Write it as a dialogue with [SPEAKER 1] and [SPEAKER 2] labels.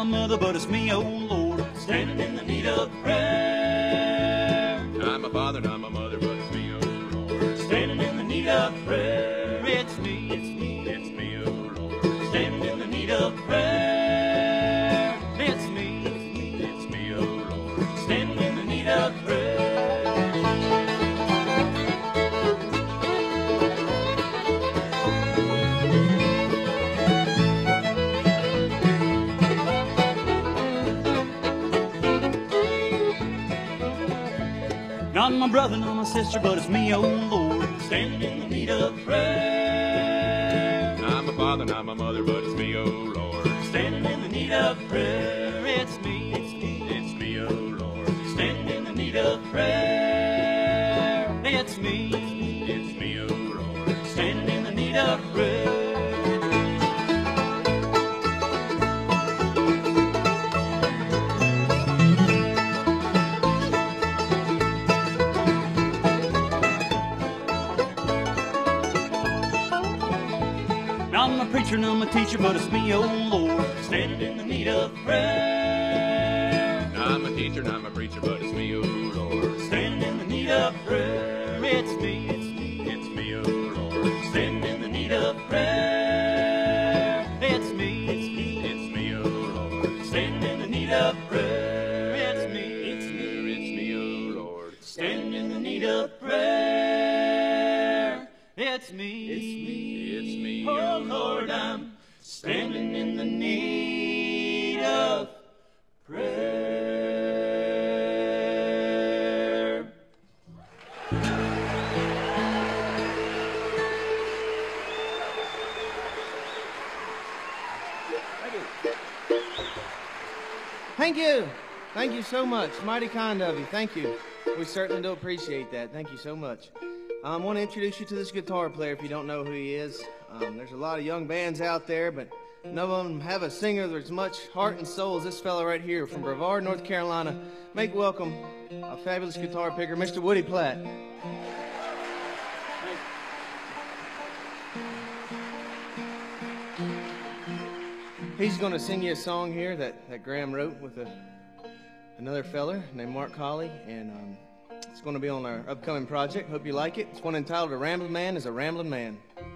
[SPEAKER 1] mother, but it's me, oh Lord, standing in the need of prayer.
[SPEAKER 2] I'm a father, not my mother, but it's me, oh Lord,
[SPEAKER 1] standing in the need of prayer. It's me,
[SPEAKER 2] it's me, oh Lord,
[SPEAKER 1] standing in the need of prayer. It's me,
[SPEAKER 2] oh Lord,
[SPEAKER 1] standing in the need of prayer. Not my brother, not my sister, but it's me, oh Lord, standing in the need of prayer.
[SPEAKER 2] I'm a father, not my mother, but it's me, oh Lord,
[SPEAKER 1] standing in the need of prayer. It's me,
[SPEAKER 2] oh Lord,
[SPEAKER 1] standing in the need of prayer. It's me,
[SPEAKER 2] oh Lord,
[SPEAKER 1] standing in the need of prayer. I'm a preacher, and I'm a teacher, but it's me, oh Lord, standing in the need of prayer.
[SPEAKER 2] I'm a teacher, not my preacher, but it's me, oh Lord,
[SPEAKER 1] standing in the need of prayer. It's me,
[SPEAKER 2] oh Lord,
[SPEAKER 1] standing in the need of prayer. It's me,
[SPEAKER 2] oh Lord,
[SPEAKER 1] standing in the need of prayer. It's me,
[SPEAKER 2] oh Lord,
[SPEAKER 1] standing in the need of prayer. It's me, oh Lord, I'm standing in the need of prayer.
[SPEAKER 3] Thank you. Thank you so much. Mighty kind of you. Thank you. We certainly do appreciate that. Thank you so much. I want to introduce you to this guitar player if you don't know who he is. There's a lot of young bands out there, but none of them have a singer with as much heart and soul as this fellow right here from Brevard, North Carolina. Make welcome a fabulous guitar picker, Mr. Woody Platt. He's going to sing you a song here that Graham wrote with another feller named Mark Colley, and it's going to be on our upcoming project. Hope you like it. It's one entitled A Ramblin' Man is a Ramblin' Man.